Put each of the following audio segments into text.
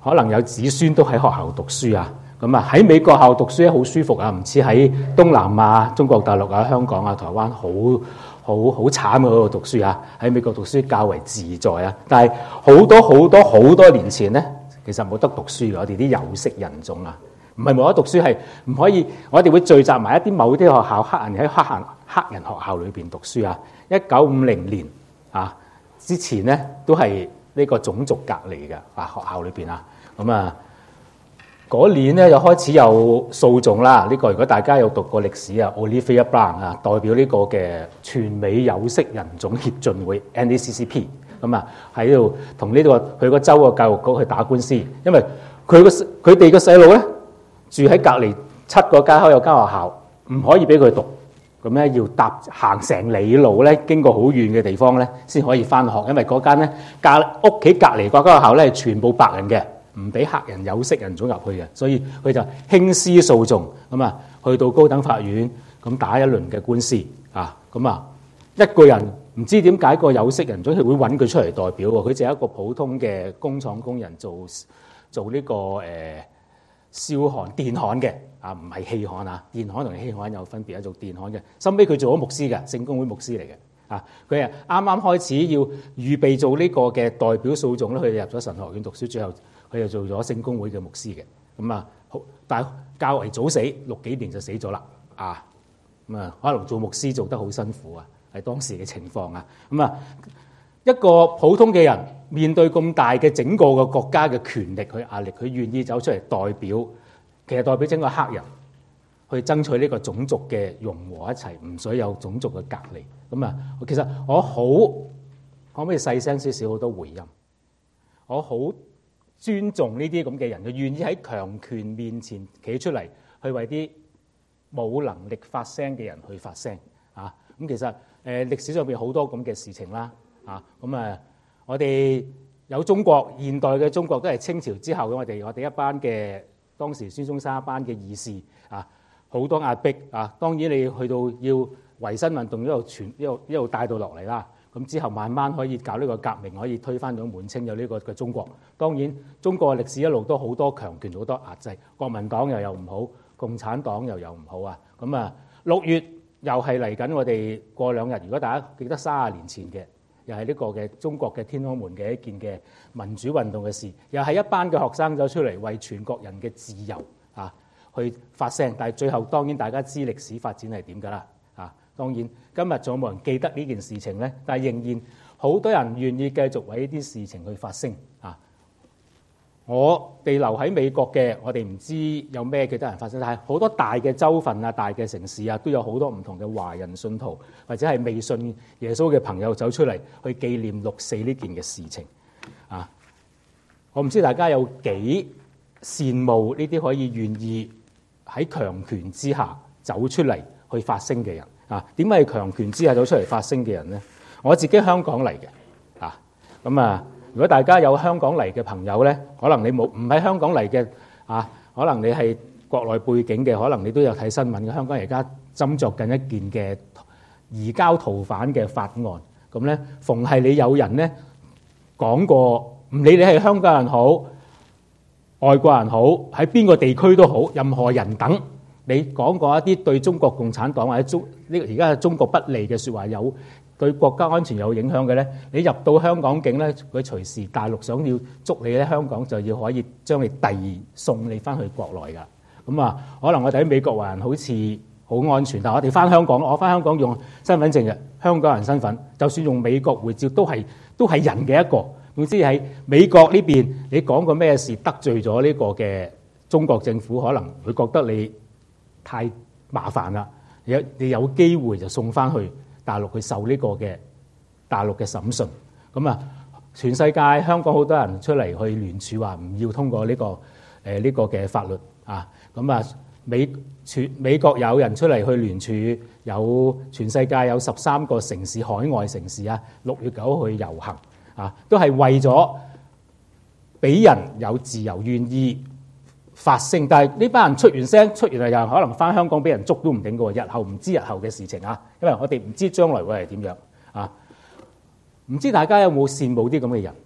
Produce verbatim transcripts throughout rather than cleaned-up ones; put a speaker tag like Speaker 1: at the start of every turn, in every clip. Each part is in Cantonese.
Speaker 1: 可能有子孫都喺學校讀書啊。咁啊喺美國學校讀書咧好舒服啊，唔似喺東南亞、中國大陸啊、香港啊、台灣好好好慘嘅嗰度讀書啊。喺美國讀書較為自在啊。但係好多好多好多年前咧，其實冇得讀書嘅，我哋啲有色人種啊，唔係冇得讀書，係唔可以。我哋會聚集埋一啲某啲學校，黑人喺黑人黑人學校裏邊讀書啊。一九五零年啊之前咧都係呢個種族隔離嘅啊，學校裏邊啊。咁啊嗰年咧就開始有訴訟啦。呢、這個如果大家有讀過歷史啊 ，Olivia Brown 啊，代表呢個嘅全美有色人種協進會 N A C C P。咁啊喺度同呢個佢個州嘅教育局去打官司，因為佢個佢哋個細路咧住喺隔離七個街口有間學校，唔可以俾佢讀，咁咧要搭行成里路咧，經過好遠嘅地方咧，先可以翻學，因為嗰間咧隔屋企隔離嗰間學校咧係全部白人嘅，唔俾黑人有色人種入去嘅，所以佢就興師訴訟，咁啊去到高等法院咁打一輪嘅官司啊，咁啊一個人。唔知點解個有色人種係會揾佢出嚟代表喎？佢就係一個普通嘅工廠工人做做呢、這個誒、呃、燒焊電焊嘅啊，唔係氣焊啊，電焊同氣焊有分別，做電焊嘅。收尾佢做咗牧師嘅，聖公會牧師嚟嘅啊。佢啊啱啱開始要預備做呢個嘅代表訴訟咧，佢入咗神學院讀書，最後佢就做咗聖公會嘅牧師嘅。咁啊，好但係較為早死，六幾年就死咗啦啊。咁啊，可能做牧師做得好辛苦啊。係當時嘅情況啊，咁啊一個普通嘅人面對咁大嘅整個嘅國家嘅權力去壓力，佢願意走出嚟代表，其實代表整個黑人去爭取呢個種族嘅融合一齊，唔想有種族嘅隔離。咁啊，其實我好可唔可以細聲少少好多回音？我好尊重呢啲咁嘅人，佢願意喺強權面前企出嚟，去為啲冇能力發聲嘅人去發聲啊！咁其實誒歷史上邊好多咁嘅事情啦，啊咁啊，我哋有中國現代嘅中國都係清朝之後嘅，我哋我哋一班嘅當時孫中山一班嘅義士啊，好多壓迫啊，當然你去到要維新運動一路傳一路一路帶到落嚟啦，咁之後慢慢可以搞呢個革命，可以推翻咗滿清有呢個嘅中國。當然中國嘅歷史一路都好多強權，好多壓制，國民黨又有唔好，共產黨又有唔好啊。咁啊六月。又係嚟緊，我哋過兩日，如果大家記得三十年前嘅，又係呢個嘅中國嘅天安門嘅一件嘅民主運動嘅事，又係一班嘅學生走出嚟為全國人嘅自由啊去發聲。但係最後當然大家知歷史發展係點㗎啦啊！當然今日仲有冇人記得呢件事情咧？但係仍然好多人願意繼續為呢啲事情去發聲啊！我哋留喺美國嘅，我哋唔知有咩幾多人發生，但係好多大嘅州份啊、大嘅城市啊，都有好多唔同嘅華人信徒或者係未信耶穌嘅朋友走出嚟去紀念六四呢件嘅事情啊！我唔知大家有幾羨慕呢啲可以願意喺強權之下走出嚟去發聲嘅人啊？點解係強權之下走出嚟發聲嘅人咧？我自己香港嚟嘅啊，咁啊。如果大家有香港嚟嘅朋友咧，可能你冇唔喺香港嚟嘅啊，可能你係國內背景嘅，可能你都有睇新聞嘅。香港而家斟酌緊一件嘅移交逃犯嘅法案，咁咧逢係你有人咧講過，唔理你係香港人好、外國人好，喺邊個地區都好，任何人等你講過一啲對中國共產黨或者中呢而家係中國不利嘅説話，有對國家安全有影響嘅咧，你入到香港境咧，佢隨時大陸想要捉你咧，香港就要可以將你遞送你翻去國內噶。咁啊，可能我哋喺美國華人好似好安全，但係我哋翻香港，我翻香港用身份證嘅香港人身份，就算用美國護照都係都係人嘅一個。總之喺美國呢邊，你講過咩事得罪咗呢個嘅中國政府，可能佢覺得你太麻煩啦，有你有機會就送翻去大陸去受呢個嘅大陸嘅審訊。咁啊，全世界香港好多人出嚟去聯署話唔要通過呢個誒呢個嘅法律啊。咁啊，美全美國有人出嚟去聯署，有全世界有十三個城市海外城市啊，六月九號去遊行啊，都係為咗俾人有自由願意發聲。但係呢班人出完聲，出完嚟又可能翻香港俾人捉都唔定嘅喎。日後唔知日後嘅事情啊，因為我哋唔知將來會係點樣啊。唔知大家有冇羨慕啲咁嘅人，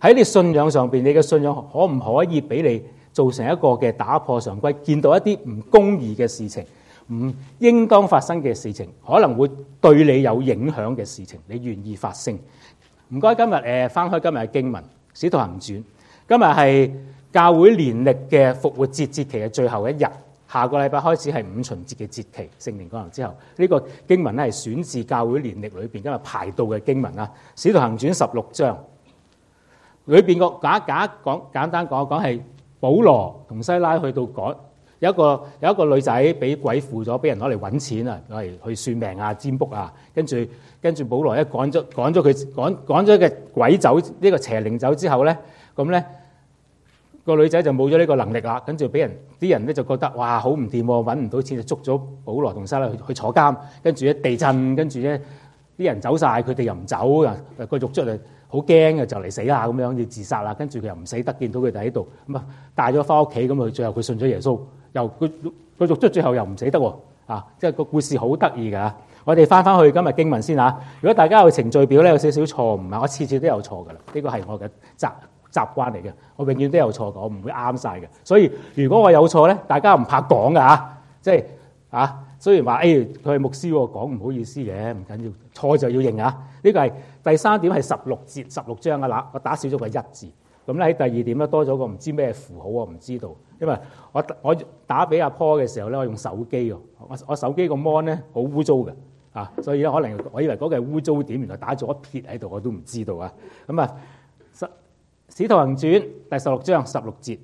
Speaker 1: 喺你信仰上邊，你嘅信仰可唔可以俾你造成一個嘅打破常規，見到一啲唔公義嘅事情，唔應當發生嘅事情，可能會對你有影響嘅事情，你願意發聲？唔該，今日誒翻開今日嘅經文《使徒行傳》，今日係教會年曆嘅復活節節期嘅最後一日，下個禮拜開始係五旬節嘅節期，聖靈降臨之後，呢、這個經文咧係選自教會年曆裏邊今日排到嘅經文啦，《使徒行傳》十六章裏邊個簡簡講簡單講一講係保羅同西拉去到講，有一個有一個女仔俾鬼附咗，俾人攞嚟揾錢啊，攞嚟去算命啊、占卜啊，跟住跟住保羅一趕咗趕咗佢趕趕咗嘅鬼走呢、這個邪靈走之後咧，咁咧。個女仔就冇咗呢個能力啦，跟住俾人啲人咧就覺得哇好唔掂喎，揾唔到錢就捉咗保羅同西拉去去坐監，跟住咧地震，跟住咧啲人走晒，佢哋又唔走啊，個獄卒就好驚啊，就嚟死啦咁樣要自殺啦，跟住佢又唔死得，見到佢哋喺度咁啊帶咗翻屋企，咁佢最後佢信咗耶穌，又個個獄卒最後又唔死得喎啊！即係個故事好得意㗎。我哋翻翻去今日經文先嚇，如果大家有程序表咧有少少錯誤啊，我次次都有錯㗎啦，呢個係我嘅責習慣嚟嘅，我永遠都有錯嘅，我唔會啱晒嘅。所以如果我有錯咧，大家唔怕講㗎嚇，即係啊。雖然話誒佢係牧師喎，講唔好意思嘅，唔緊要，錯就要認啊。呢個係第三點係十六節十六章嘅啦，我打少咗個一字。咁咧喺第二點咧多咗個唔知咩符號，我唔知道，因為我我打俾阿 Paul 嘅時候咧，我用手機喎，我我手機個 mon 咧好污糟嘅啊，所以咧可能我以為嗰個係污糟點，原來打咗一撇喺度，我都唔知道啊。咁啊。使徒行傳第十六章十六節，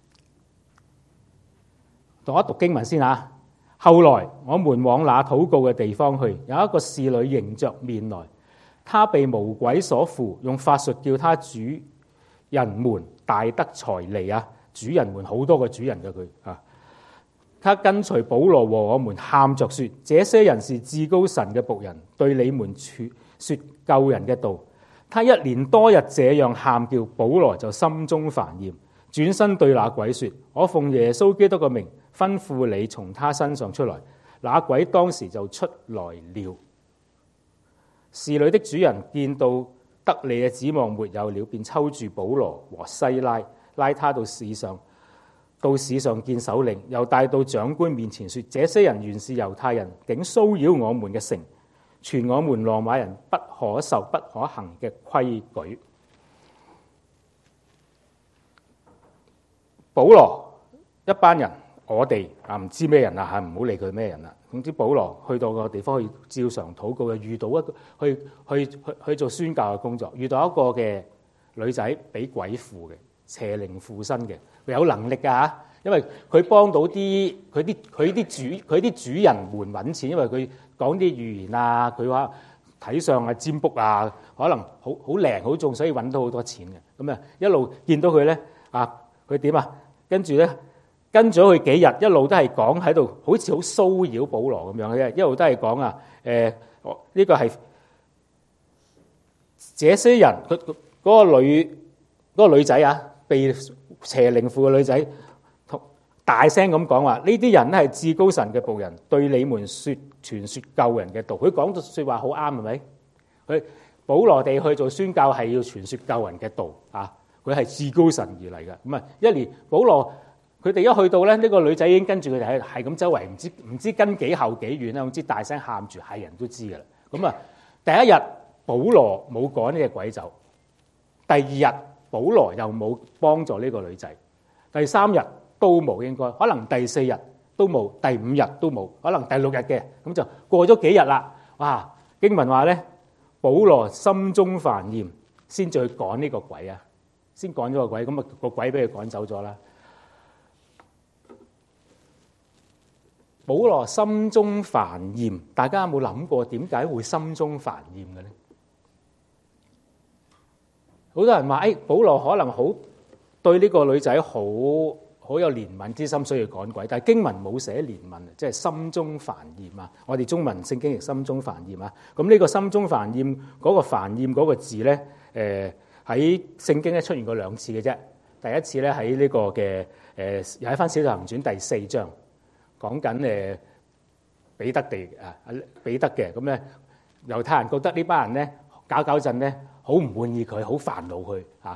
Speaker 1: 讀一讀經文先嚇。後來我們往那禱告嘅地方去，有一個侍女迎着面來，她被魔鬼所附，用法術叫她主人們大得財利啊！主人們好多個主人嘅佢啊，她跟隨保羅和我們喊着說：這些人是至高神嘅僕人，對你們説救人嘅道。他一連多日這樣喊叫，保羅就心中煩厭，轉身對那鬼說：我奉耶穌基督嘅名吩咐你從他身上出來。那鬼當時就出來了。侍女的主人見到得利嘅指望沒有了，便抽住保羅和西拉，拉他到市上，到市上見首領，又帶到長官面前說：這些人原是猶太人，竟騷擾我們嘅城，傳我們羅馬人不可受不可行嘅規矩。保羅一班人，我哋啊唔知咩人啦嚇，唔好理佢咩人啦。總之保羅去到個地方去照常禱告嘅，遇到一個去去去去做宣教嘅工作，遇到一個嘅女仔俾鬼附嘅，邪靈附身嘅，佢有能力㗎嚇，因為佢幫到啲佢啲佢啲主佢啲主人們揾錢，因為佢講啲預言啊，佢話睇相啊、占卜啊，可能好好靈好重，所以揾到好多錢嘅。咁啊一路見到佢咧啊，佢點啊？跟住咧跟咗佢幾日，一路都係講喺度，好似好騷擾保羅咁樣嘅，一路都係講啊誒，呢個係這些人，佢嗰個女嗰個女仔啊，被邪靈附嘅女仔，同大聲咁講話：呢啲人咧係至高神嘅僕人，對你們説傳説救人嘅道。佢講到説話好啱，係咪？佢保羅地去做宣教係要傳説救人嘅道啊！佢係至高神而嚟嘅。咁啊，一年保羅佢哋一去到咧，呢個女仔已經跟住佢哋係係咁周圍，唔知唔知跟幾後幾遠啦，總之大聲喊住，係人都知㗎啦。咁啊，第一日保羅冇趕呢隻鬼走，第二日保羅又冇幫助呢個女仔，第三日都冇，應該可能第四日都冇，第五日都冇，可能第六日嘅，咁就過咗幾日啦。哇！經文話咧，保羅心中煩厭，先至去趕呢個鬼啊，先趕咗個鬼，咁啊個鬼俾佢趕走咗啦。保羅心中煩厭，大家有冇諗過點解會心中煩厭嘅咧？好多人話：誒、哎，保羅可能好對呢個女仔好好有憐憫之心，所以趕鬼。但係經文冇寫憐憫，即係心中煩厭啊！我哋中文聖經亦心中煩厭啊！咁呢個心中煩厭嗰個煩厭嗰個字咧，誒喺聖經咧出現過兩次嘅啫。第一次咧喺呢個嘅誒又喺翻《使徒行傳》第四章。講緊誒彼得地啊，彼得嘅咁咧，猶太人覺得呢班人咧搞搞震咧，好唔滿意佢，好煩惱佢啊。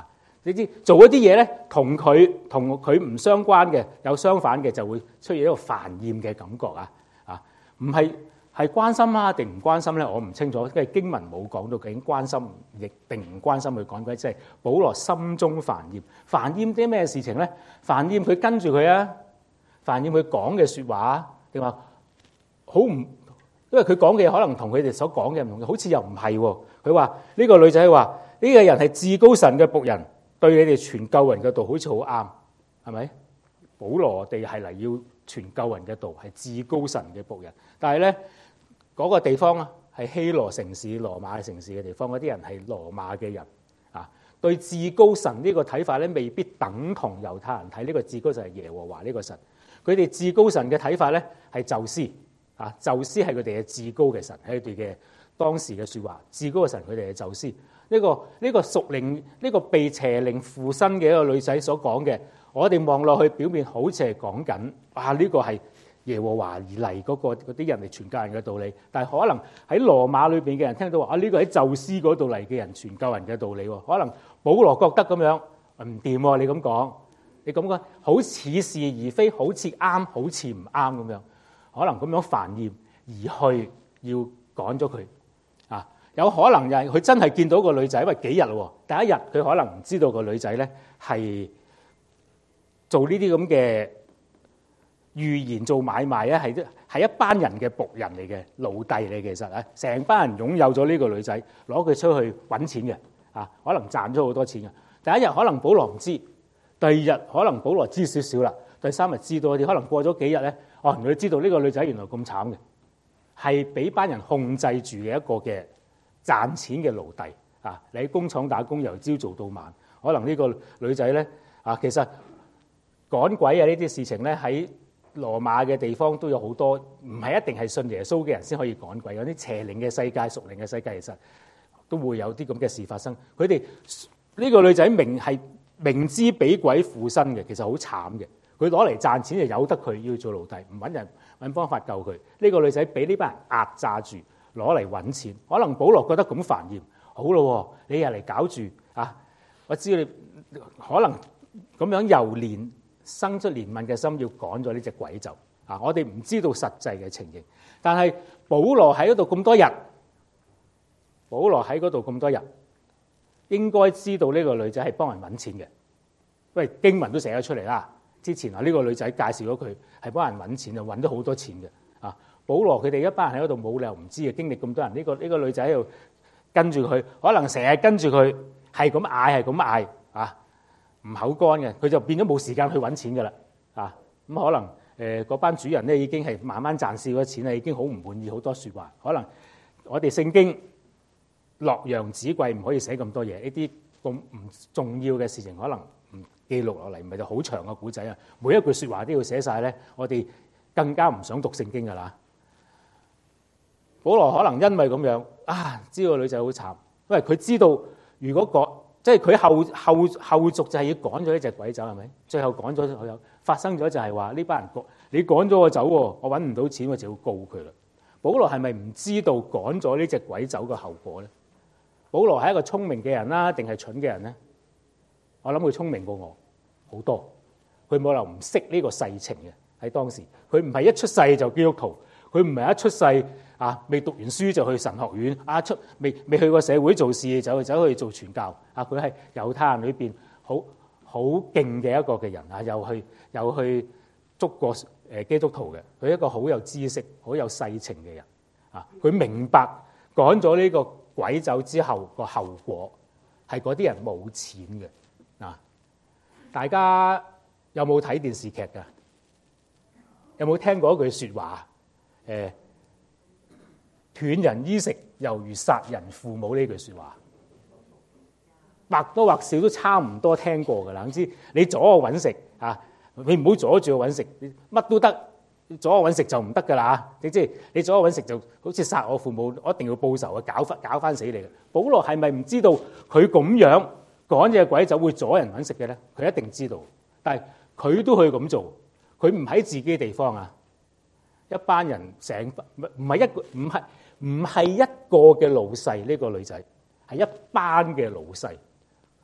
Speaker 1: 你知做一啲嘢咧，同佢同佢唔相關嘅，有相反嘅，就會出現一個煩厭嘅感覺啊！啊，唔係係關心啊定唔關心咧？我唔清楚，因為經文冇講到究竟關心亦定唔關心佢講緊，即係保羅心中煩厭，煩厭啲咩事情咧？煩厭佢跟住佢啊，煩厭佢講嘅説話，定話好唔？因為佢講嘅可能同佢哋所講嘅唔同，好似又唔係喎。佢話呢個女仔話呢個人係至高神嘅僕人。對你哋傳救人嘅道好似好啱，係咪？保羅哋係嚟要傳救人嘅道，係至高神嘅僕人。但係咧，嗰個地方啊，係希羅城市、羅馬城市嘅地方，嗰啲人係羅馬嘅人啊。對至高神呢個睇法咧，未必等同猶太人睇呢個至高神係耶和華呢個神。佢哋至高神嘅睇法咧係宙斯啊，宙斯係佢哋嘅至高嘅神，喺佢哋嘅當時嘅説話，至高嘅神佢哋係宙斯。呢、這個呢、這個屬靈呢、這個被邪靈附身嘅一個女仔所講嘅，我哋望落去表面好似係講緊啊呢、這個係耶和華而嚟嗰、那個啲人嚟傳救人嘅道理，但係可能喺羅馬裏邊嘅人聽到話啊呢、這個喺宙斯嗰度嚟嘅人傳救人嘅道理喎，可能保羅覺得咁樣唔掂喎，你咁講，你咁講好似是而非，好似啱，好似唔啱咁樣，可能咁樣煩厭而去要趕咗佢。有可能就係佢真係見到個女仔，因為幾日咯，第一日佢可能唔知道個女仔咧係做呢啲咁嘅預言做買賣咧，係係一班人嘅僕人嚟嘅奴隸嚟，其實啊，成班人擁有咗呢個女仔，攞佢出去揾錢嘅啊，可能賺咗好多錢嘅。第一日可能保羅唔知，第二日可能保羅知少少啦，第三日知多啲，可能過咗幾日咧，哦，原來知道呢個女仔原來咁慘嘅，係俾班人控制住嘅一個嘅賺錢嘅奴隸啊！你喺工廠打工，由朝做到晚，可能呢個女仔咧啊，其實趕鬼啊呢啲事情咧，喺羅馬嘅地方都有好多，唔係一定係信耶穌嘅人先可以趕鬼，有啲邪靈嘅世界、屬靈嘅世界，其實都會有啲咁嘅事發生。佢哋呢個女仔明係明知俾鬼附身嘅，其實好慘嘅。佢攞嚟賺錢就由得佢要做奴隸，唔揾人揾方法救佢。呢個女仔俾呢班人壓榨住。攞嚟揾錢，可能保羅覺得咁煩厭，好咯，你又嚟搞住啊！我知你可能咁樣由憐生出憐憫嘅心，要趕咗呢隻鬼走啊！我哋唔知道實際嘅情形，但係保羅喺嗰度咁多日，保羅喺嗰度咁多日，應該知道呢個女仔係幫人揾錢嘅，因為經文都寫咗出嚟啦。之前啊，呢個女仔介紹咗佢係幫人揾錢，就揾咗好多錢嘅啊！保羅佢哋一班人喺嗰度冇理由唔知嘅，經歷咁多人，呢個呢個女仔喺度跟住佢，可能成日跟住佢，係咁嗌，係咁嗌啊，唔口乾嘅，佢就變咗冇時間去揾錢噶啦啊！咁可能誒嗰班主人咧已經係慢慢賺少咗錢啦，已經好唔滿意好多説話。可能我哋聖經洛陽紙貴，唔可以寫咁多嘢，呢啲咁唔重要嘅事情可能唔記錄落嚟，唔係就好長嘅古仔啊！每一句説話都要寫晒咧，我哋更加唔想讀聖經噶啦。保羅可能因為咁樣啊，知道個女仔好慘，因為佢知道如果趕，即係佢後後後續就係要趕咗呢隻鬼走，係咪？最後趕咗佢有發生咗就係話呢班人趕你趕咗我走喎，我揾唔到錢，我就要告佢啦。保羅係咪唔知道趕咗呢隻鬼走嘅後果咧？保羅係一個聰明嘅人啦，定係蠢嘅人咧？我諗佢聰明過我好多，佢冇理由唔識呢個世情嘅。喺當時，佢唔係一出世就基督徒，佢唔係一出世。啊！未讀完書就去神學院，啊出未未去過社會做事，就去走去做傳教。啊！佢係猶太人裏邊好好勁嘅一個嘅人啊，又去又去捉過誒基督徒嘅。佢係一個好有知識、好有世情嘅人。啊！佢明白趕咗呢個鬼走之後個後果係嗰啲人冇錢嘅。啊！大家有冇睇電視劇㗎？有冇聽過一句説話？誒？斷人衣食猶如殺人父母呢句説話，或多或少都差唔多聽過㗎啦。總之你阻我揾食啊，你唔好阻住我揾食，乜都得，阻我揾食就唔得㗎啦。你即係你阻我揾食就好似殺我父母，我一定要報仇啊，搞翻搞翻死你嘅。保羅係咪唔知道佢咁樣趕隻鬼走會阻人揾食嘅咧？佢一定知道，但係佢都去咁做，佢唔喺自己地方啊。一班人成唔唔係一個唔係。唔係一個嘅老細，呢個女仔係一班嘅老細，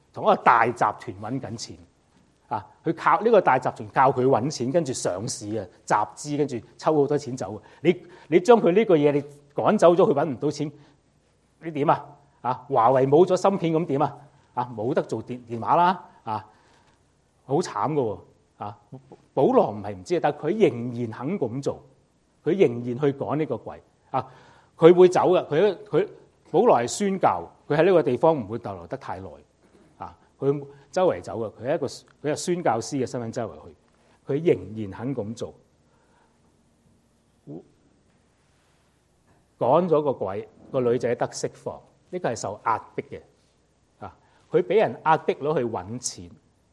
Speaker 1: 同一個大集團揾緊錢啊！佢靠呢個大集團靠佢揾錢，跟住上市啊，集資，跟住抽好多錢走。你你將佢呢個嘢你趕走咗，佢揾唔到錢，你點啊？啊，華為冇咗芯片咁點啊？啊，冇得做電電話啦！啊，好慘噶喎！啊，保羅唔係唔知，但係佢仍然肯咁做，佢仍然去趕呢個鬼啊！佢會走嘅，佢佢保羅係宣教，佢喺呢個地方唔會逗留得太耐啊！佢周圍走嘅，佢係一個佢係宣教師嘅身份周圍去，佢仍然肯咁做，趕咗個鬼，個女仔得釋放，呢個係受壓迫嘅啊！佢俾人壓迫攞去揾錢。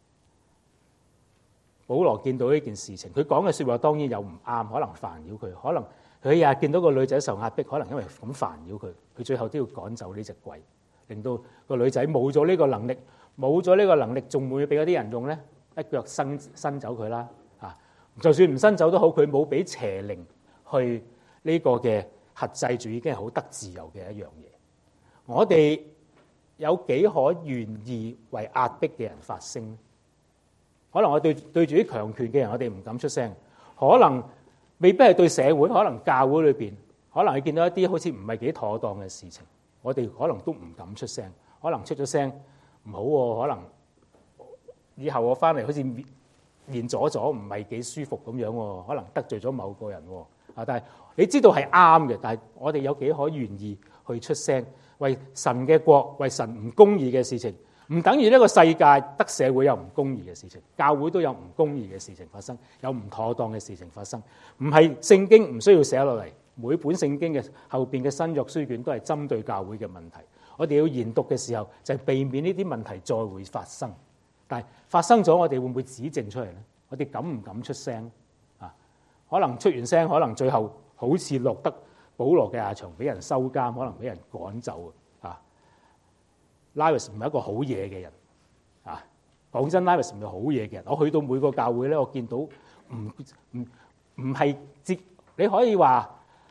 Speaker 1: 保羅見到呢件事情，佢講嘅説話當然有唔啱，可能煩擾佢，可能佢日日見到個女仔受壓迫，可能因為咁煩擾佢，佢最後都要趕走呢隻鬼，令到個女仔冇咗呢個能力，冇咗呢個能力，仲會俾嗰啲人用咧，一腳伸伸走佢啦啊！就算唔伸走都好，佢冇俾邪靈去呢個嘅轄制住，已經係好得自由嘅一樣嘢。我哋有幾可願意為壓迫嘅人發聲？可能我對對住啲強權嘅人，我哋唔敢出聲。可能未必係對社會，可能教會裏邊，可能你見到一啲好似唔係幾妥當嘅事情，我哋可能都唔敢出聲。可能出咗聲唔好喎，可能以後我翻嚟好似面面阻阻，唔係幾舒服咁樣喎。可能得罪咗某個人喎啊！但係你知道係啱嘅，但係我哋有幾可願意去出聲，為神嘅國，為神唔公義嘅事情。唔等於呢個世界得社會有唔公義嘅事情，教會都有唔公義嘅事情發生，有唔妥當嘅事情發生。唔係聖經唔需要寫落嚟，每本聖經嘅後邊嘅新約書卷都係針對教會嘅問題。我哋要研讀嘅時候，就係避免呢啲問題再會發生。但係發生咗，我哋會唔會指證出嚟咧？我哋敢唔敢出聲啊？可能出完聲，可能最後好似落得保羅嘅下場，俾人收監，可能俾人趕走啊！Livus 唔係一個好嘢嘅人啊！講真，Livus 唔係好嘢嘅人。我去到每個教會咧，我見到唔唔唔係自你可以話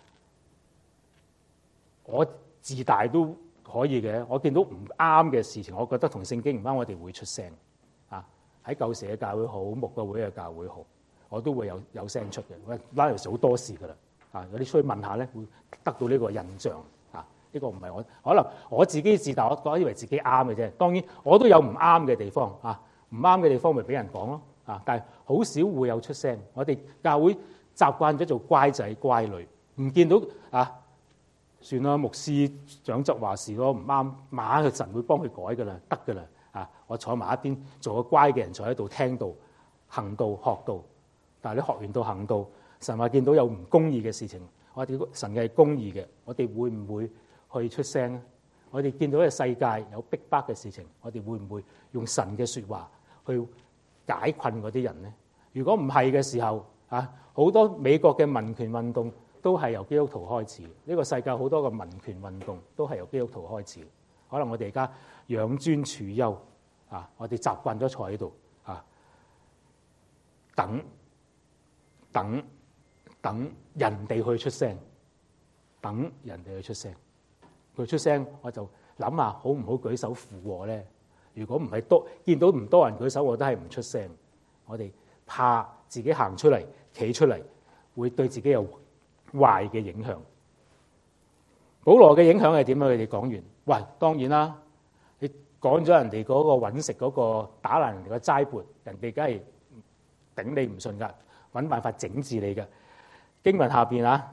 Speaker 1: 我自大都可以嘅。我見到唔啱嘅事情，我覺得同聖經唔啱，我哋會出聲啊！喺舊時嘅教會好，牧個會嘅教會好，我都會有有聲出嘅。Livus 好多事噶啦啊！有啲出去問下咧，會得到呢個印象。呢個唔係我，可能我自己自大，我覺得以為自己啱嘅啫。當然我都有唔啱嘅地方啊，唔啱嘅地方咪俾人講咯啊。但係好少會有出聲。我哋教會習慣咗做乖仔乖女，唔見到啊，算啦，牧師長執話事咯，唔啱，馬嘅神會幫佢改噶啦，得噶啦啊。我坐埋一邊，做個乖嘅人，坐喺度聽道、行道、學道。但係你學完道行道，神話見到有唔公義嘅事情，我哋神係公義嘅，我哋會唔會去出聲咧？我哋見到嘅世界有逼迫嘅事情，我哋會唔會用神嘅說話去解困嗰啲人咧？如果唔係嘅時候啊，好多美國嘅民權運動都係由基督徒開始。呢個世界好多嘅民權運動都係由基督徒開始。可能我哋而家養尊處優啊，我哋習慣咗坐喺度啊，等等等人哋去出聲，等人哋去出聲。佢出聲，我就諗下好唔好舉手附和咧？如果唔係多見到唔多人舉手，我都係唔出聲。我哋怕自己行出嚟、企出嚟，會對自己有壞嘅影響。保羅嘅影響係點啊？佢哋講完，喂，當然啦，你講咗人哋嗰個揾食嗰個打爛人哋個齋缽，人哋梗係頂你唔順噶，揾辦法整治你嘅。經文下邊啊。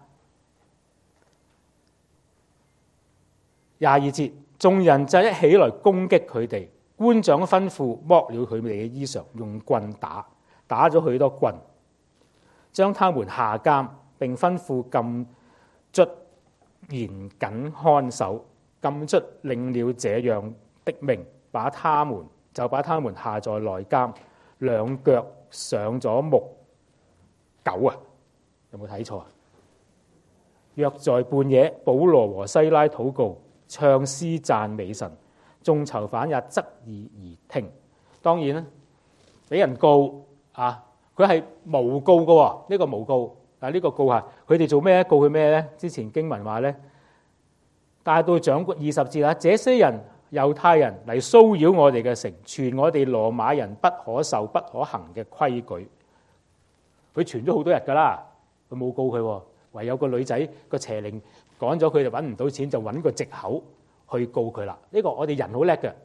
Speaker 1: 廿二節，眾人就一起來攻擊佢哋，官長吩咐剝了佢哋嘅衣裳，用棍打，打咗許多棍，將他們下監，並吩咐禁卒嚴謹看守。禁卒領了這樣的命，把他們就把他們下在內監，兩腳上咗木狗啊！有冇睇錯啊？約在半夜，保羅和西拉禱告，唱詩讚美神，眾囚犯也側耳而聽。當然啦，俾人告啊，佢係誣告嘅喎，呢、這個誣告。但係呢個告係佢哋做咩？告佢咩咧？之前經文話咧，帶到長官二十節啦，這些人猶太人嚟騷擾我哋嘅城，傳我哋羅馬人不可受不可行嘅規矩。佢傳咗好多日㗎啦，佢冇告佢，唯有個女仔個邪靈趕咗佢，就揾唔到錢，就揾個藉口去告佢啦。呢個我哋人好叻嘅，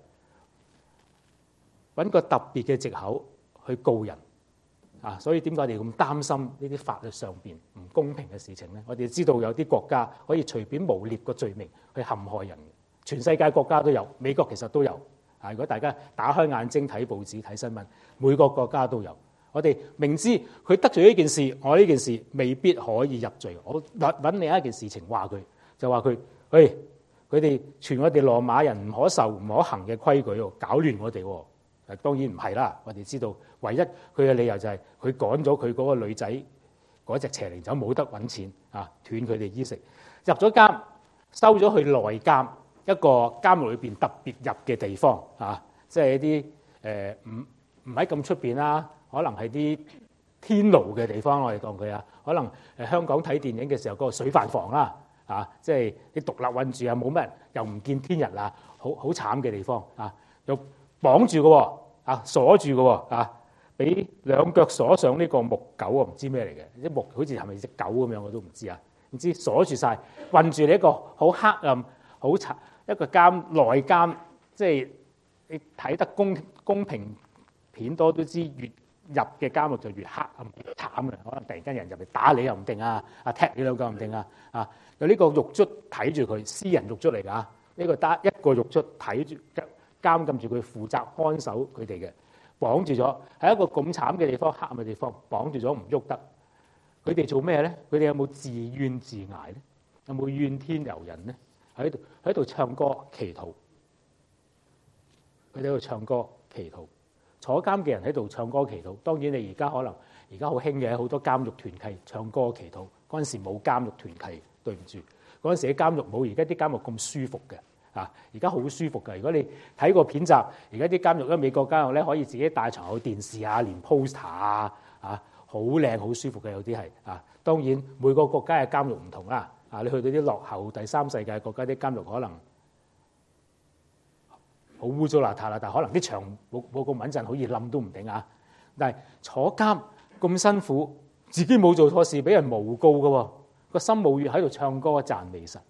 Speaker 1: 揾個特別嘅藉口去告人啊！所以點解我哋咁擔心呢啲法律上邊唔公平嘅事情咧？我哋知道有啲國家可以隨便誣衊個罪名去陷害人，全世界國家都有，美國其實都有啊！如果大家打開眼睛睇報紙睇新聞，每個國家都有。我哋明知佢得罪呢件事，我呢件事未必可以入罪。我揾另一件事情話佢，就話佢，喂，佢哋傳我哋羅馬人唔可受唔可行嘅規矩，搞亂我哋。誒，當然唔係啦。我哋知道，唯一佢嘅理由就係佢趕咗佢嗰個女仔嗰隻邪靈走，冇得揾錢啊，斷佢哋衣食。入咗監，收咗去內監，一個監獄裏邊特別入嘅地方啊，即係一啲誒唔唔喺咁出邊啦。可能係啲天牢嘅地方，我哋當佢啊。可能誒香港睇電影嘅時候，嗰個水飯房啦，啊，即係啲獨立韞住啊，冇乜人，又唔見天日啊，好好慘嘅地方啊，又綁住嘅喎，啊鎖住嘅喎，啊俾兩腳鎖上呢個木狗啊，唔知咩嚟嘅，啲木好似係咪隻狗咁樣，我都唔知啊。唔知鎖住晒，韞住你一個好黑暗、好慘一個監內監，即係你睇得公公平片多都知越入嘅監獄就越黑暗越慘嘅，可能突然間有人入嚟打你又唔定啊，啊踢你兩腳唔定啊，啊有呢個獄卒睇住佢，私人獄卒嚟㗎，呢個得一個獄卒睇住監禁住佢，負責看守佢哋嘅，綁住咗喺一個咁慘嘅地方，黑暗嘅地方，綁住咗唔喐得。佢哋做咩咧？佢哋有冇自怨自艾咧？有冇怨天尤人咧？喺度喺度唱歌祈禱，佢哋喺度唱歌祈禱。坐監嘅人喺度唱歌祈禱，當然你而家可能而家好興嘅，好多監獄團契唱歌祈禱。嗰陣時冇監獄團契，對唔住，嗰陣時啲監獄冇而家啲監獄咁舒服嘅啊！而家好舒服嘅。如果你睇過片集，而家啲監獄咧，美國監獄咧可以自己帶床有電視啊，連 poster 啊，啊好靚好舒服嘅，有啲係啊。當然每個國家嘅監獄唔同啦，啊你去到啲落後第三世界國家啲監獄可能好污糟邋遢啦，但係可能啲牆冇冇咁穩陣，好易冧都唔定啊！但係坐監咁辛苦，自己冇做錯事，俾人誣告嘅喎，個心冇語喺度唱歌讚美神。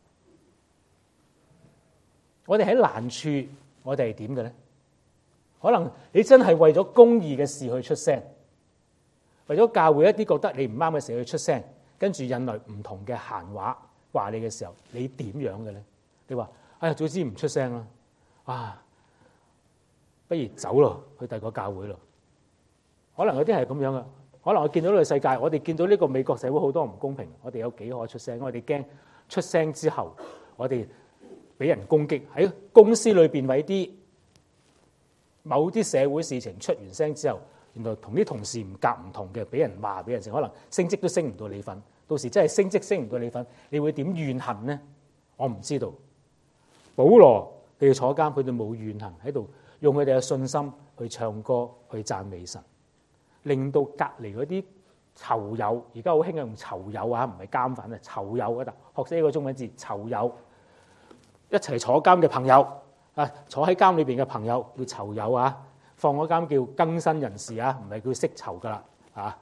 Speaker 1: 我哋喺難處，我哋係點嘅咧？可能你真係為咗公義嘅事去出聲，為咗教會一啲覺得你唔啱嘅事去出聲，跟住引來唔同嘅閒話話你嘅時候，你點樣嘅咧？你話哎呀，早知唔出聲啦，啊！不如走咯，去第二個教會咯。可能有啲係咁樣嘅，可能我見到呢個世界，我哋見到呢個美國社會好多唔公平，我哋有幾可出聲？我哋驚出聲之後，我哋俾人攻擊，喺公司裏邊為啲某啲社會事情出完聲之後，原來同啲同事唔夾唔同嘅，俾人罵，俾人成，可能升職都升唔到你份。到時真係升職升唔到你份，你會點怨恨呢？我唔知道。保羅佢哋坐監，佢哋冇怨恨喺度。用佢哋嘅信心去唱歌，去讚美神，令到隔離嗰啲囚友，而家好興用囚友啊，唔係監犯啊，囚友嗰度學識呢個中文字，囚友一齊坐監嘅朋友啊，坐喺監裏邊嘅朋友叫囚友啊，放咗監叫更新人士啊，唔係叫釋囚噶啦啊，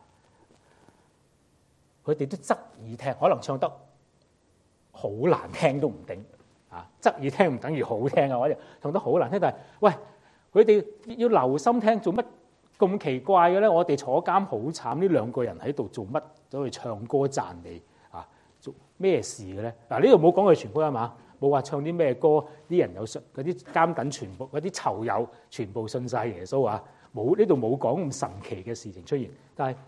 Speaker 1: 佢哋都側耳聽，可能唱得好難聽都唔定啊，側耳聽唔等於好聽啊，或者唱得好難聽，但係喂。佢哋要留心聽，做乜咁奇怪嘅咧？我哋坐監好慘，呢兩個人喺度做乜？走去唱歌讚美啊？做咩事嘅咧？嗱，呢度冇講佢全部啊嘛，冇話唱啲咩歌，啲人有信，嗰啲監躉全部嗰啲囚友全部信晒耶穌啊！冇，呢度冇講咁神奇嘅事情出現，但係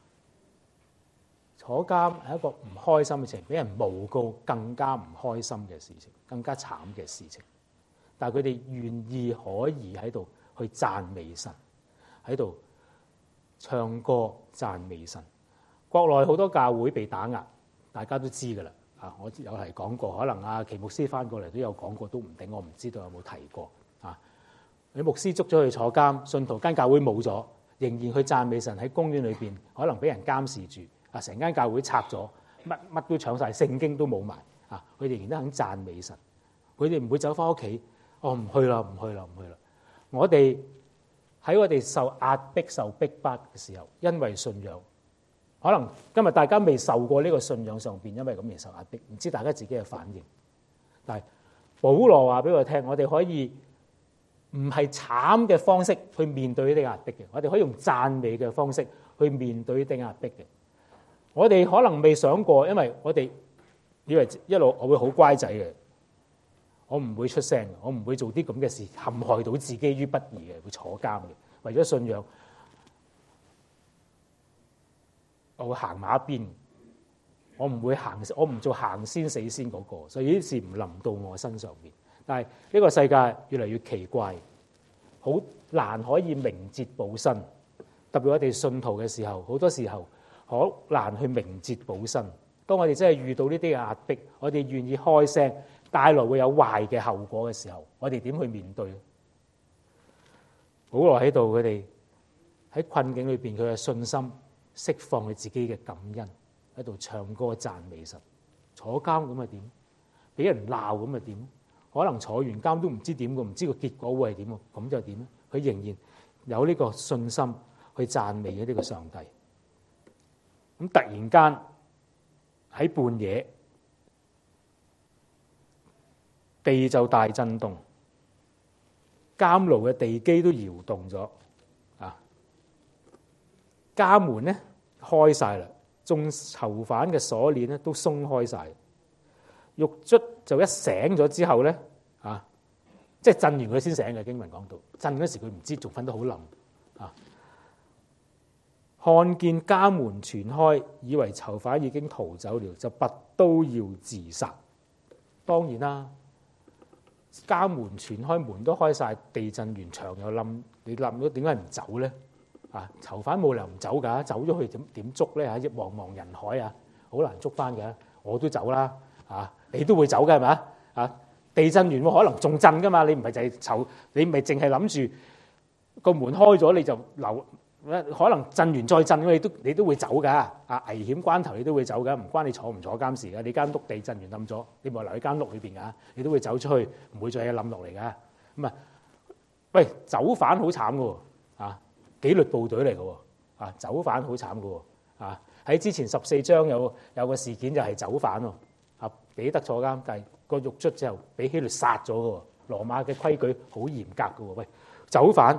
Speaker 1: 坐監係一個唔開心嘅事情，俾人誣告更加唔開心嘅事情，更加慘嘅事情。但係佢哋願意可以喺度去讚美神，喺度唱歌讚美神。國內好多教會被打壓，大家都知㗎啦。啊，我有係講過，可能阿祁牧師翻過嚟都有講過，都唔定，我唔知道有冇提過。啊，你牧師捉咗去坐監，信徒間教會冇咗，仍然去讚美神。喺公園裏邊，可能俾人監視住，啊，成間教會拆咗，乜乜都搶晒，聖經都冇埋。啊，佢哋仍然都肯讚美神，佢哋唔會走翻屋企。 我唔去啦，唔去啦，唔去啦。我哋喺我哋受壓迫、受逼迫嘅時候，因為信仰，可能今日大家未受過呢個信仰上邊，因為咁而受壓迫，唔知大家自己嘅反應。但係保羅話俾我聽，我哋可以唔係慘嘅方式去面對呢啲壓迫嘅，我哋可以用讚美嘅方式去面對呢啲壓迫嘅。我哋可能未想過，因為我哋以為一路我會好乖仔嘅，我唔會出聲，我唔會做啲咁嘅事，陷害到自己於不義嘅，會坐監嘅。為咗信仰，我會行埋一邊，我唔會行，我唔做行先死先嗰個，所以呢啲事唔臨到我身上邊。但係呢個世界越嚟越奇怪，好難可以明哲保身。特別我哋信徒嘅時候，好多時候好難去明哲保身。當我哋真係遇到呢啲嘅壓迫，我哋願意開聲，帶來會有壞嘅後果嘅時候，我哋點去面對？保羅喺度，佢哋喺困境裏邊，佢嘅信心釋放佢自己嘅感恩，喺度唱歌讚美神。坐監咁啊點？俾人鬧咁啊點？可能坐完監都唔知點嘅，唔知個結果會係點喎？咁就點咧？佢仍然有呢個信心去讚美呢個上帝。咁突然間喺半夜，地就大震動，監牢嘅地基都搖動咗，啊！監門咧開晒啦，眾囚犯嘅鎖鏈咧都鬆開晒。獄卒就一醒咗之後咧，啊，即係震完佢先醒嘅。經文講到震嗰時佢唔知，仲瞓得好冧啊！看見監門全開，以為囚犯已經逃走了，就拔刀要自殺。當然啦，監門全開，門都開晒，地震完牆又冧，你冧咗點解唔走咧？啊，囚犯冇理由唔走㗎，走咗去點點捉咧嚇？一茫茫人海啊，好難捉翻嘅。我都走啦，啊，你都會走嘅係咪啊？地震完可能仲震㗎嘛？你唔係就係囚，你唔係淨係諗住個門開咗你就留。可能震完再震，你都你都會走㗎。啊，危險關頭你都會走㗎，唔關你坐唔坐監事㗎。你間屋地震完冧咗，你冇留喺間屋裏邊㗎，你都會走出去，唔會再冧落嚟㗎。咁啊，喂，走犯好慘㗎喎，啊，紀律部隊嚟㗎喎，啊，走犯好慘㗎喎，啊，喺之前十四章有有個事件就係走犯喎，啊，彼得坐監，但係個獄卒之後俾希律殺咗㗎喎。羅馬嘅規矩好嚴格㗎喎，喂，走犯。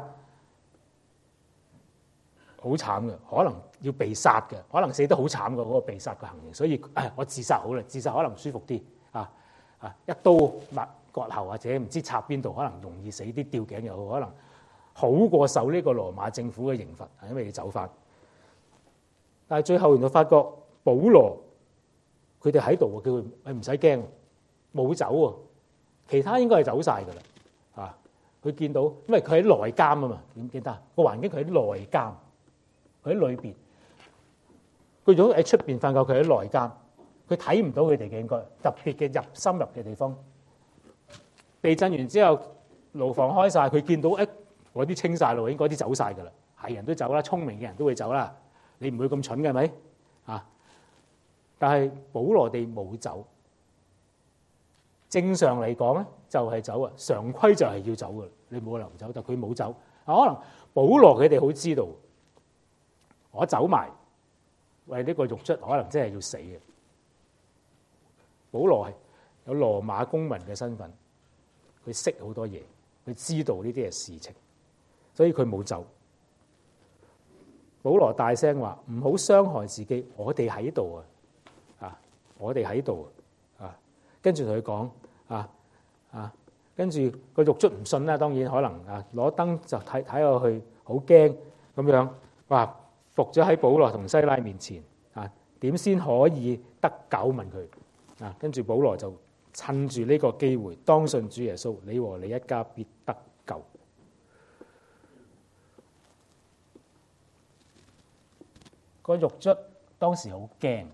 Speaker 1: 好慘嘅，可能要被殺嘅，可能死得好慘嘅嗰個被殺嘅行刑，所以我自殺好啦，自殺可能舒服啲啊啊！一刀割喉或者唔知插邊度，可能容易死啲，吊頸又好，可能好過受呢個羅馬政府嘅刑罰，係因為要走翻。但係最後原來發覺保羅佢哋喺度，叫佢誒唔使驚，冇走喎，其他應該係走晒㗎啦啊！佢見到，因為佢喺內監啊嘛，點記得個環境佢喺內監。佢喺裏邊，佢如果喺出邊瞓覺，佢喺內監，佢睇唔到佢哋嘅應該特別嘅入深入嘅地方。地震完之後，牢房開晒，佢見到誒嗰啲清晒路，應該啲走晒㗎啦，係人都走啦，聰明嘅人都會走啦，你唔會咁蠢嘅係咪啊？但係保羅哋冇走，正常嚟講咧就係走啊，常規就係要走㗎，你冇可能唔走，但佢冇走啊。可能保羅佢哋好知道。我走埋，為呢個獄卒可能真係要死嘅。保羅係有羅馬公民嘅身份，佢識好多嘢，佢知道呢啲嘅事情，所以佢冇走。保羅大聲話：唔好傷害自己，我哋喺度啊！啊，我哋喺度啊！跟住同佢講啊啊，跟住個獄卒唔信啦，當然可能啊攞燈就睇睇落去，好驚咁樣，哇！伏咗喺保羅同西拉面前啊，點先可以得救？問佢啊，跟住保羅就趁住呢個機會，當信主耶穌，你和你一家必得救。個獄卒當時好驚，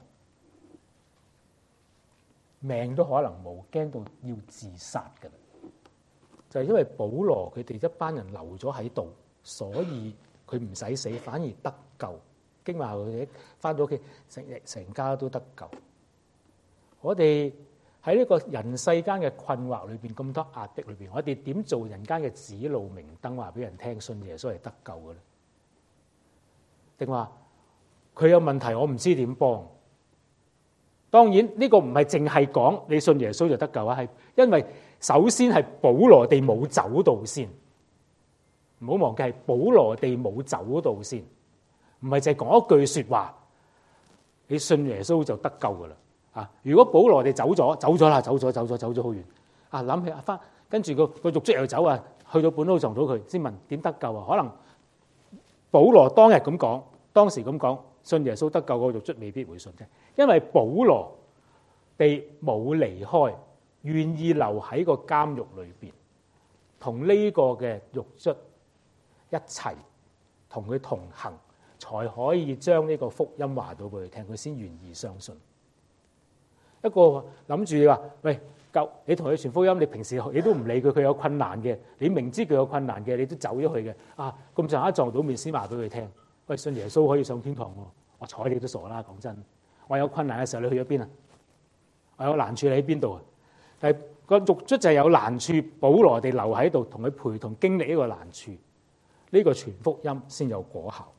Speaker 1: 命都可能冇，驚到要自殺㗎啦。就係因為保羅佢哋一班人留咗喺度，所以佢唔使死，反而得救。經話佢哋翻咗屋企，成成家都得救。我哋喺呢個人世間嘅困惑裏邊，咁多壓迫裏邊，我哋點做人間嘅指路明燈，話俾人聽信耶穌係得救嘅咧？定話佢有問題，我唔知點幫？當然呢個唔係淨係講你信耶穌就得救啊，係因為首先係保羅哋冇走到先，唔好忘記係保羅哋冇走到先，唔係淨係講一句說話，你信耶穌就得救噶啦。啊！如果保羅哋走咗，走咗啦，走咗，走咗，走咗好遠。啊，諗起翻，跟住個個獄卒又走啊，去到本土撞到佢，先問點得救啊？可能保羅當日咁講，當時咁講，信耶穌得救，個獄卒未必會信啫。因為保羅哋冇離開，願意留喺個監獄裏邊，同呢個嘅獄卒一齊，同佢同行，才可以將呢個福音話到俾佢聽，佢先願意相信。一個諗住你話，喂，夠你同佢傳福音，你平時你都唔理佢，佢有困難嘅，你明知佢有困難嘅，你都走咗去嘅。啊，咁上下撞到面先話俾佢聽，喂，信耶穌可以上天堂喎！我睬你都傻啦，講真。我有困難嘅時候，你去咗邊啊？我有難處，你喺邊度啊？但係個獄卒就係有難處，保羅哋留喺度，同佢陪同經歷呢個難處，呢個傳福音先有果效。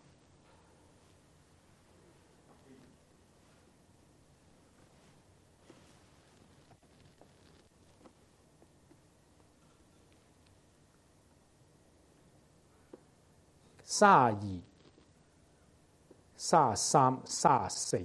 Speaker 1: 三十二、三十三、三十四，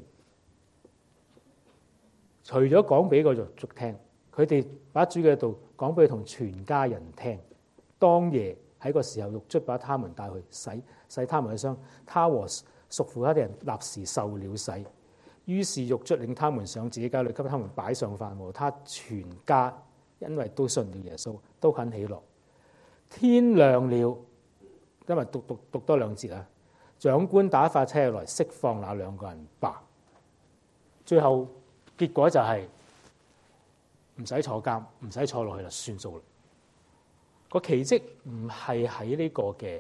Speaker 1: 除咗講俾個獄卒聽，佢哋把主嘅道講俾佢同全家人聽。當夜喺個時候，獄卒把他們帶去洗，洗他們嘅傷。他和屬乎他的人立時受了洗。於是獄卒領他們上自己家裏，給他們擺上飯和他全家，因為都信了耶穌，都很喜樂。天亮了。因為讀讀讀多兩節啊，長官打發差役來釋放那兩個人吧。最後結果就係唔使坐監，唔使坐落去啦，算數啦。個奇蹟唔係喺呢個嘅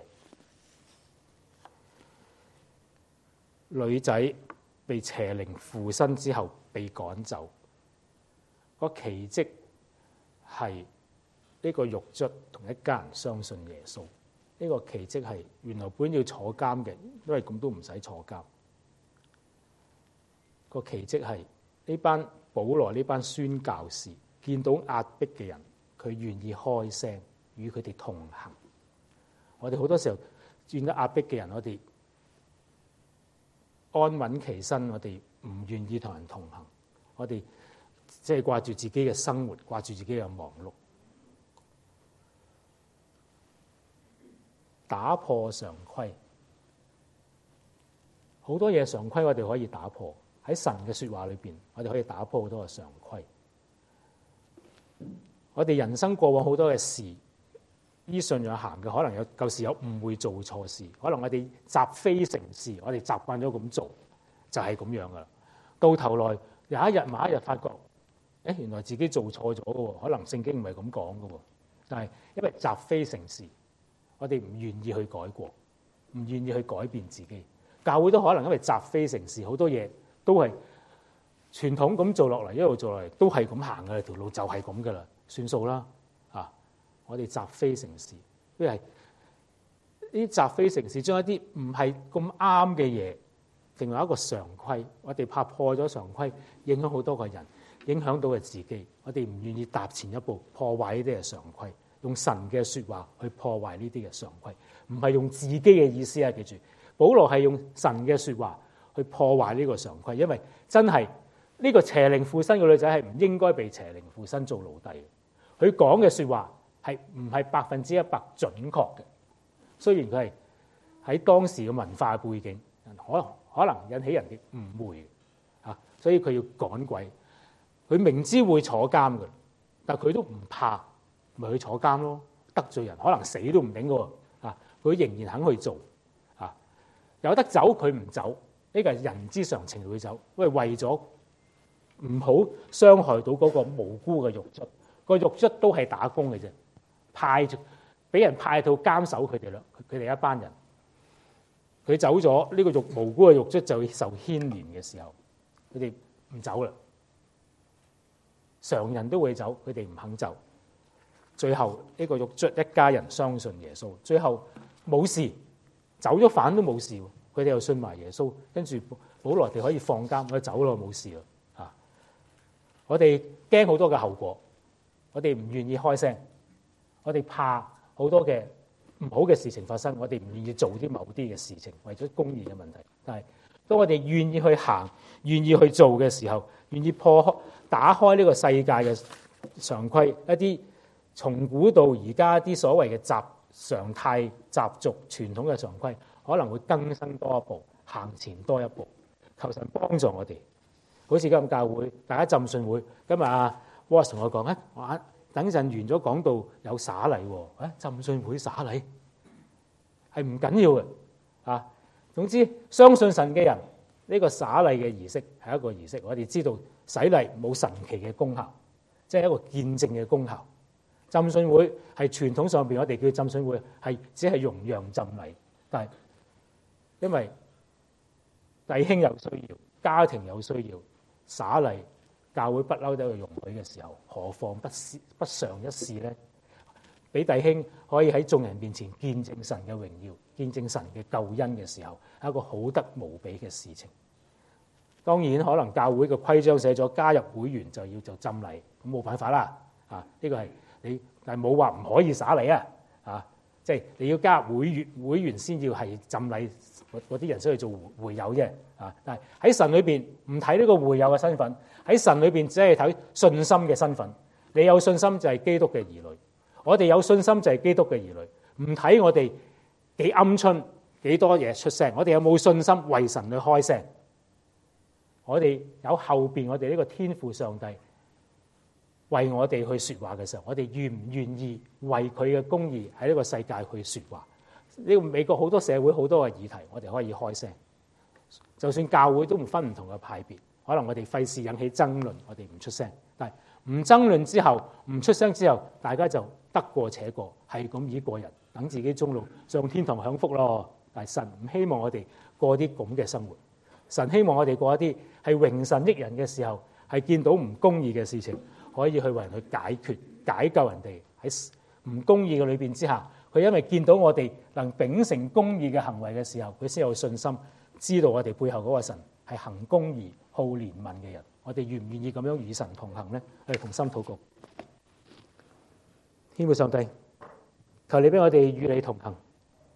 Speaker 1: 女仔被邪靈附身之後被趕走，個奇蹟係呢個獄卒同一家人相信耶穌。呢個奇蹟係原來本要坐監嘅，因為咁都唔使坐監。個奇蹟係呢班保羅呢班宣教士見到壓迫嘅人，佢願意開聲與佢哋同行。我哋好多時候見到壓迫嘅人，我哋安穩其身，我哋唔願意同人同行，我哋即係掛住自己嘅生活，掛住自己嘅忙碌。打破常規，好多嘢常規我哋可以打破。喺神嘅說話裏邊，我哋可以打破好多嘅常規。我哋人生過往好多嘅事，依信仰行嘅，可能有舊時有誤會做錯事，可能我哋習非成是，我哋習慣咗咁做，就係咁樣噶啦。到頭來有一日某一日發覺，誒，原來自己做錯咗嘅，可能聖經唔係咁講嘅，但係因為習非成是。我哋唔願意去改過，唔願意去改變自己。教會都可能因為習非成是，好多嘢都係傳統咁做落嚟，一路做落嚟都係咁行嘅，條路就係咁噶啦，算數啦。啊，我哋習非成是，因為呢啲習非成是將一啲唔係咁啱嘅嘢定為一個常規，我哋怕破咗常規，影響好多個人，影響到係自己。我哋唔願意踏前一步，破壞呢啲嘅常規。用神嘅說話去破壞呢啲嘅常規，唔係用自己嘅意思啊！記住，保羅係用神嘅說話去破壞呢個常規，因為真係呢個邪靈附身嘅女仔係唔應該被邪靈附身做奴隸嘅。佢講嘅說話係唔係百分之一百準確嘅？雖然佢係喺當時嘅文化背景，可能可能引起人嘅誤會啊，所以佢要趕鬼。佢明知會坐監嘅，但佢都唔怕。咪去坐監咯，得罪人可能死都唔頂嘅啊！佢仍然肯去做啊，有得走佢唔走，呢個係人之常情會走，因為為咗唔好傷害到嗰個無辜嘅獄卒，個獄卒都係打工嘅啫，派俾人派到監守佢哋啦，佢哋一班人，佢走咗，呢個獄無辜嘅獄卒就會受牽連嘅時候，佢哋唔走啦。 常人都會走，佢哋唔肯走。最後呢個獄卒一家人相信耶穌，最後冇事，走咗反都冇事，佢哋又信埋耶穌，跟住保羅哋可以放監，我走咯，冇事啦。啊，我哋驚好多嘅後果，我哋唔願意開聲，我哋怕好多嘅唔好嘅事情發生，我哋唔願意做啲某啲嘅事情，為咗公義嘅問題。但係當我哋願意去行，願意去做嘅時候，願意破開打開呢個世界嘅常規，一啲從古到而家啲所謂嘅習常態、習俗、傳統嘅常規，可能會更新多一步，行前多一步。求神幫助我哋。好似今日教會，大家浸信會，今日阿 Wallace 同我講咧，我等陣完咗講道有灑禮喎，啊浸信會灑禮係唔緊要嘅啊。總之相信神嘅人，呢個灑禮嘅儀式係一個儀式，我哋知道洗禮冇神奇嘅功效，即係一個見證嘅功效。浸信會係傳統上邊，我哋叫浸信會係只係容讓浸禮，但係因為弟兄有需要，家庭有需要，灑禮教會不嬲都有容許嘅時候，何況不試不嘗一試呢？俾弟兄可以喺眾人面前見證神嘅榮耀，見證神嘅救恩嘅時候，係一個好得無比嘅事情。當然可能教會嘅規章寫咗加入會員就要做浸禮，咁冇辦法啦。啊，呢個係你，但係冇話唔可以灑禮啊。啊，即係你要加入會員，會員先要係浸禮，嗰啲人先去做會友啫。啊，但係喺神裏邊唔睇呢個會友嘅身份，喺神裏邊只係睇信心嘅身份。你有信心就係基督嘅兒女，我哋有信心就係基督嘅兒女。唔睇我哋幾鵪鶉幾多嘢出聲，我哋有冇信心為神去開聲？我哋有後邊我哋呢個天父上帝為我哋去說話嘅時候，我哋願唔願意為佢嘅公義喺呢個世界去說話？呢個美國好多社會好多嘅議題，我哋可以開聲。就算教會都唔分唔同嘅派別，可能我哋費事引起爭論，我哋唔出聲。但係唔爭論之後，唔出聲之後，大家就得過且過，係咁以過人，等自己中路上天堂享福咯。但係神唔希望我哋過啲咁嘅生活，神希望我哋過一啲係榮神益人嘅時候，係見到唔公義嘅事情，可以去為人去解決、解救人哋喺唔公義嘅裏邊之下，佢因為見到我哋能秉承公義嘅行為嘅時候，佢先有信心，知道我哋背後嗰個神係行公義、好憐憫嘅人。我哋願唔願意咁樣與神同行呢？我哋同心禱告。天父上帝，求你俾我哋與你同行。